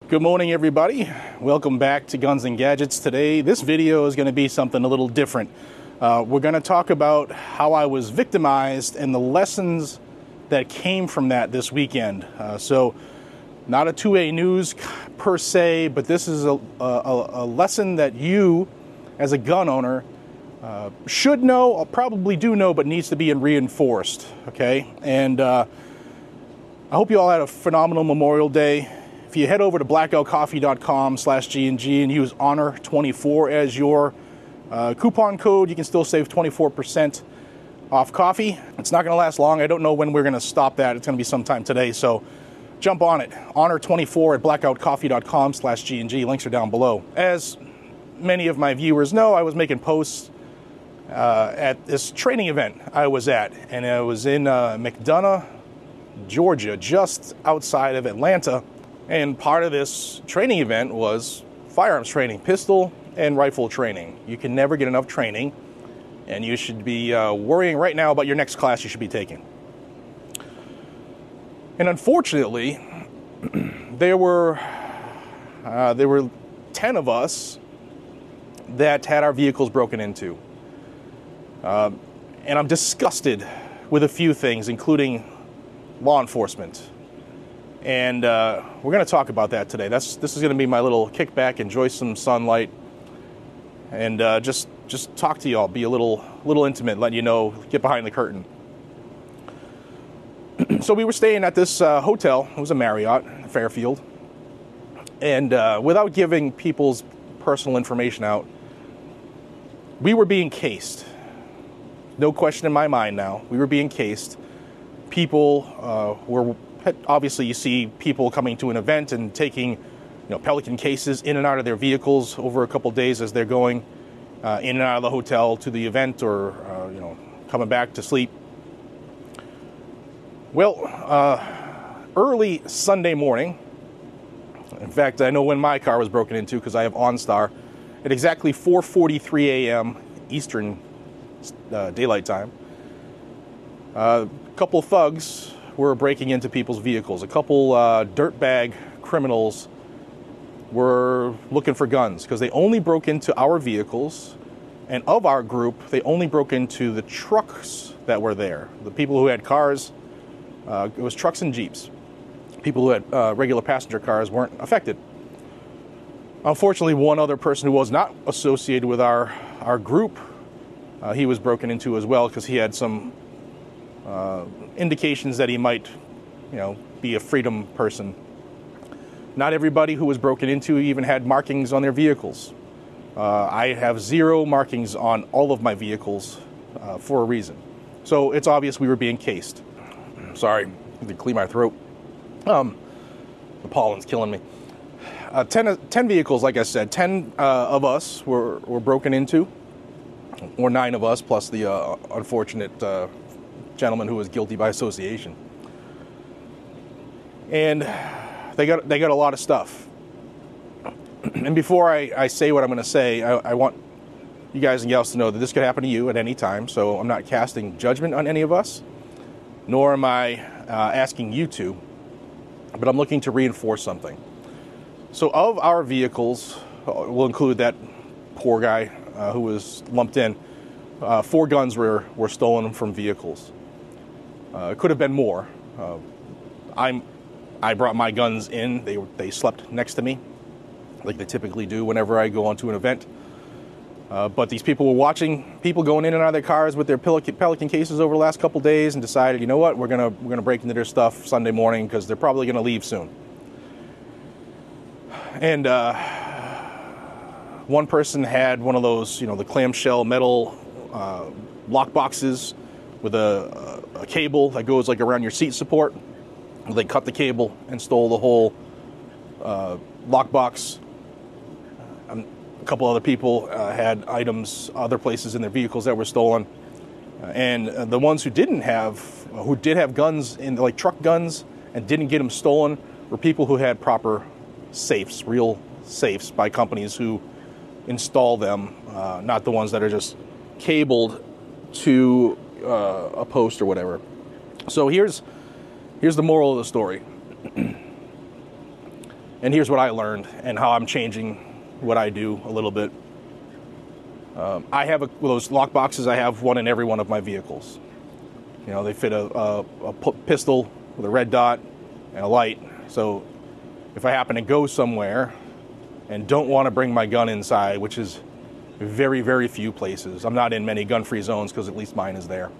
Good morning, everybody. Welcome back to Guns and Gadgets. Today, this video is going to be something a little different. We're going to talk about how I was victimized and the lessons that came from that this weekend. So, not a 2A news per se, but this is a lesson that you, as a gun owner, should know, or probably do know, but needs to be reinforced. Okay, and I hope you all had a phenomenal Memorial Day. If you head over to blackoutcoffee.com/GNG and use HONOR24 as your coupon code, you can still save 24% off coffee. It's not going to last long. I don't know when we're going to stop that. It's going to be sometime today, so jump on it. HONOR24 at blackoutcoffee.com/GNG. Links are down below. As many of my viewers know, I was making posts at this training event I was at, and it was in McDonough, Georgia, just outside of Atlanta. And part of this training event was firearms training, pistol and rifle training. You can never get enough training, and you should be worrying right now about your next class you should be taking. And unfortunately, there were 10 of us that had our vehicles broken into. And I'm disgusted with a few things, including law enforcement. And we're going to talk about that today. This is going to be my little kickback, enjoy some sunlight, and just talk to y'all, be a little intimate, let you know, get behind the curtain. So we were staying at this hotel. It was a Marriott, Fairfield. And without giving people's personal information out, we were being cased. No question in my mind now. We were being cased. People were... Obviously, you see people coming to an event and taking, Pelican cases in and out of their vehicles over a couple days as they're going in and out of the hotel to the event or, coming back to sleep. Well, early Sunday morning, in fact, I know when my car was broken into because I have OnStar, at exactly 4:43 a.m. Eastern Daylight Time, a couple thugs were breaking into people's vehicles. A couple dirtbag criminals were looking for guns because they only broke into our vehicles, and of our group, they only broke into the trucks that were there. The people who had cars, it was trucks and Jeeps. People who had regular passenger cars weren't affected. Unfortunately, one other person who was not associated with our group, he was broken into as well because he had some indications that he might, be a freedom person. Not everybody who was broken into even had markings on their vehicles. I have 0 markings on all of my vehicles for a reason. So it's obvious we were being cased. Sorry, I need to clear my throat. The pollen's killing me. 10 vehicles, like I said, 10 of us were broken into, or 9 of us, plus the unfortunate gentleman who was guilty by association. And they got a lot of stuff. And before I say what I'm going to say, I want you guys and gals to know that this could happen to you at any time. So I'm not casting judgment on any of us, nor am I asking you to, but I'm looking to reinforce something. So of our vehicles, we'll include that poor guy who was lumped in. 4 guns were stolen from vehicles. It could have been more. I brought my guns in. They slept next to me, like they typically do whenever I go onto an event. But these people were watching people going in and out of their cars with their Pelican cases over the last couple days, and decided, you know what, we're gonna break into their stuff Sunday morning because they're probably gonna leave soon. And one person had one of those, the clamshell metal lock boxes with a cable that goes like around your seat support. They cut the cable and stole the whole lockbox. A couple other people had items other places in their vehicles that were stolen. And the ones who did have guns, like truck guns, and didn't get them stolen were people who had proper safes, real safes by companies who install them, not the ones that are just cabled to a post or whatever. So here's the moral of the story. And here's what I learned and how I'm changing what I do a little bit. I have those lock boxes. I have one in every one of my vehicles. You know, they fit a pistol with a red dot and a light. So if I happen to go somewhere and don't want to bring my gun inside, which is very, very few places. I'm not in many gun-free zones because at least mine is there.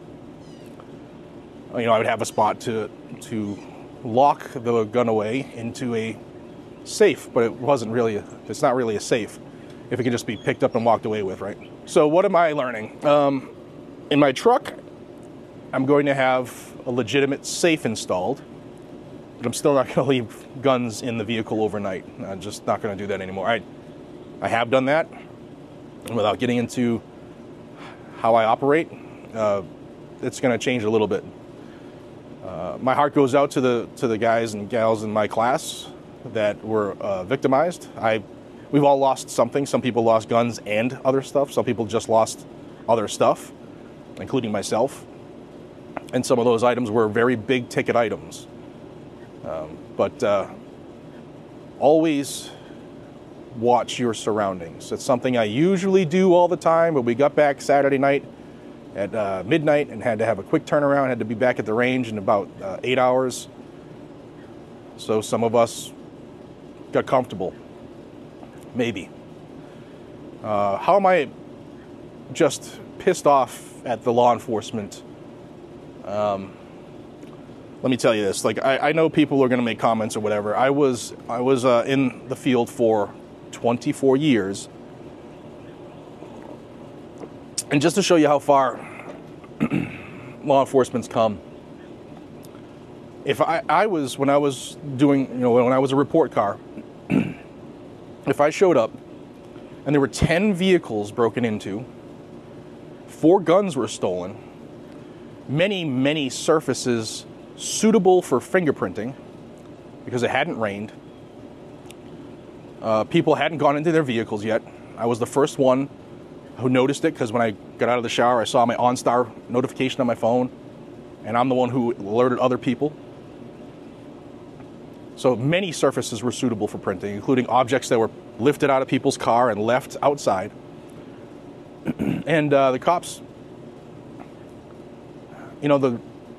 You know, I would have a spot to lock the gun away into a safe, but it's not really a safe if it can just be picked up and walked away with, right? So what am I learning? In my truck, I'm going to have a legitimate safe installed, but I'm still not going to leave guns in the vehicle overnight. I'm just not going to do that anymore. I have done that. Without getting into how I operate, it's going to change a little bit. My heart goes out to the guys and gals in my class that were victimized. We've all lost something. Some people lost guns and other stuff. Some people just lost other stuff, including myself. And some of those items were very big ticket items. But always watch your surroundings. It's something I usually do all the time, but we got back Saturday night at midnight and had to have a quick turnaround, had to be back at the range in about 8 hours. So some of us got comfortable. Maybe. How am I just pissed off at the law enforcement? Let me tell you this. Like, I know people are going to make comments or whatever. I was in the field for 24 years. And just to show you how far law enforcement's come, if when I was doing, when I was a report car, if I showed up and there were 10 vehicles broken into, 4 guns were stolen, many, many surfaces suitable for fingerprinting because it hadn't rained, people hadn't gone into their vehicles yet. I was the first one who noticed it because when I got out of the shower, I saw my OnStar notification on my phone, and I'm the one who alerted other people. So many surfaces were suitable for printing, including objects that were lifted out of people's car and left outside. And the cops, they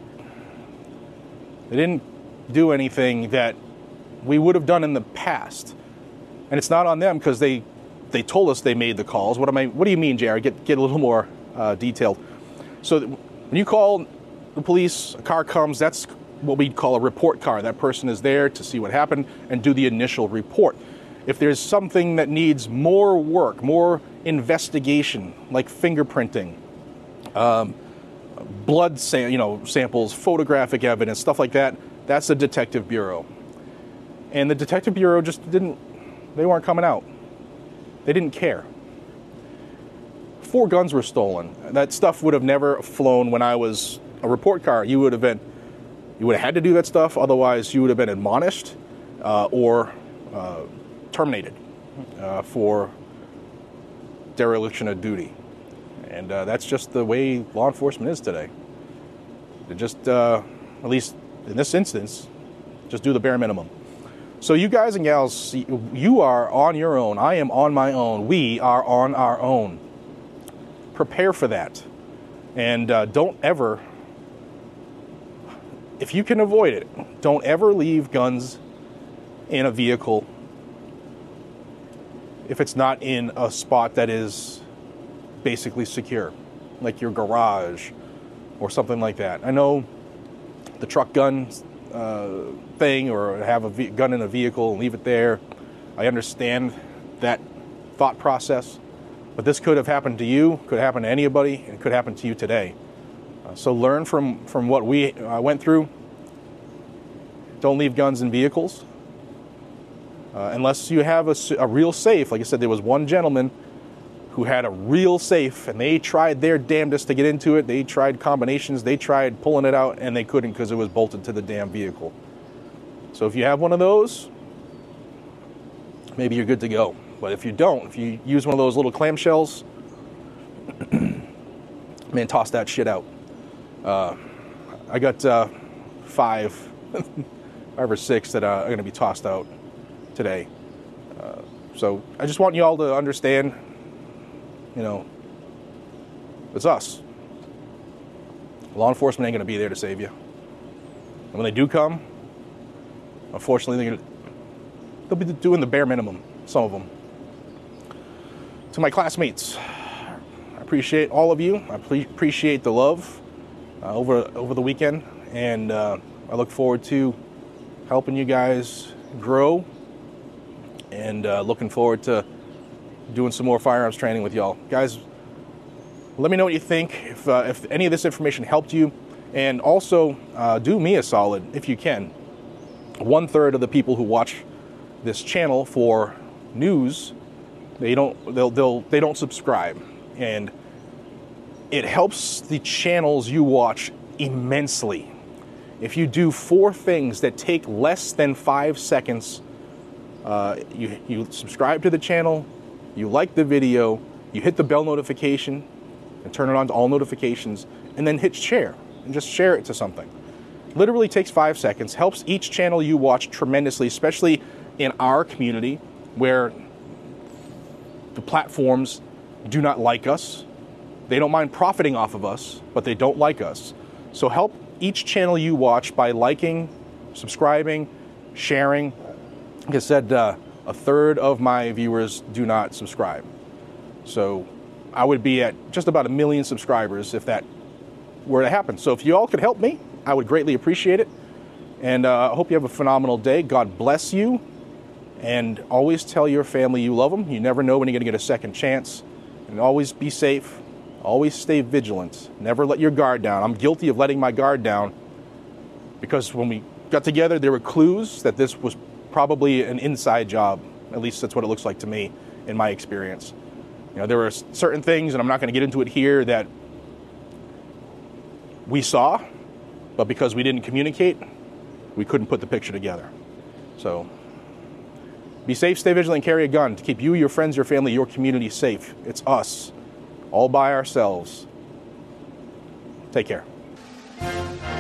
didn't do anything that we would have done in the past. And it's not on them because they told us they made the calls. What do you mean, JR? Get a little more detailed. So when you call the police, a car comes, that's what we'd call a report car. That person is there to see what happened and do the initial report. If there's something that needs more work, more investigation, like fingerprinting, blood samples, photographic evidence, stuff like that, that's the Detective Bureau. And the Detective Bureau they weren't coming out. They didn't care. 4 guns were stolen. That stuff would have never flown when I was a report car. You would have had to do that stuff. Otherwise, you would have been admonished or terminated for dereliction of duty. And that's just the way law enforcement is today. They just, at least in this instance, just do the bare minimum. So you guys and gals, you are on your own. I am on my own. We are on our own. Prepare for that. And don't ever, if you can avoid it, don't ever leave guns in a vehicle if it's not in a spot that is basically secure, like your garage or something like that. I know the truck gun thing, or have a gun in a vehicle and leave it there. I understand that thought process, but this could have happened to you, could happen to anybody, and it could happen to you today. So learn from what we went through. Don't leave guns in vehicles unless you have a real safe. Like I said, there was one gentleman who had a real safe, and they tried their damnedest to get into it. They tried combinations. They tried pulling it out, and they couldn't because it was bolted to the damn vehicle. So if you have one of those, maybe you're good to go. But if you don't, if you use one of those little clamshells, man, toss that shit out. I got 5 or 6 that are going to be tossed out today. So I just want you all to understand, it's us. Law enforcement ain't going to be there to save you. And when they do come, unfortunately, they'll be doing the bare minimum, some of them. To my classmates, I appreciate all of you. I appreciate the love over the weekend. And I look forward to helping you guys grow and looking forward to doing some more firearms training with y'all. Guys, let me know what you think, if any of this information helped you. And also, do me a solid, if you can. 1/3 of the people who watch this channel for news, they don't subscribe. And it helps the channels you watch immensely. If you do 4 things that take less than 5 seconds, you subscribe to the channel, you like the video, you hit the bell notification and turn it on to all notifications, and then hit share and just share it to something. Literally takes 5 seconds, helps each channel you watch tremendously, especially in our community where the platforms do not like us. They don't mind profiting off of us, but they don't like us. So help each channel you watch by liking, subscribing, sharing. Like I said, 1/3 of my viewers do not subscribe. So I would be at just about 1 million subscribers if that were to happen. So if you all could help me, I would greatly appreciate it. And I hope you have a phenomenal day. God bless you. And always tell your family you love them. You never know when you're going to get a second chance. And always be safe. Always stay vigilant. Never let your guard down. I'm guilty of letting my guard down because when we got together, there were clues that this was probably an inside job. At least that's what it looks like to me in my experience. There were certain things, and I'm not going to get into it here, that we saw, but because we didn't communicate, we couldn't put the picture together. So be safe, stay vigilant, carry a gun to keep you, your friends, your family, your community safe. It's us, all by ourselves. Take care.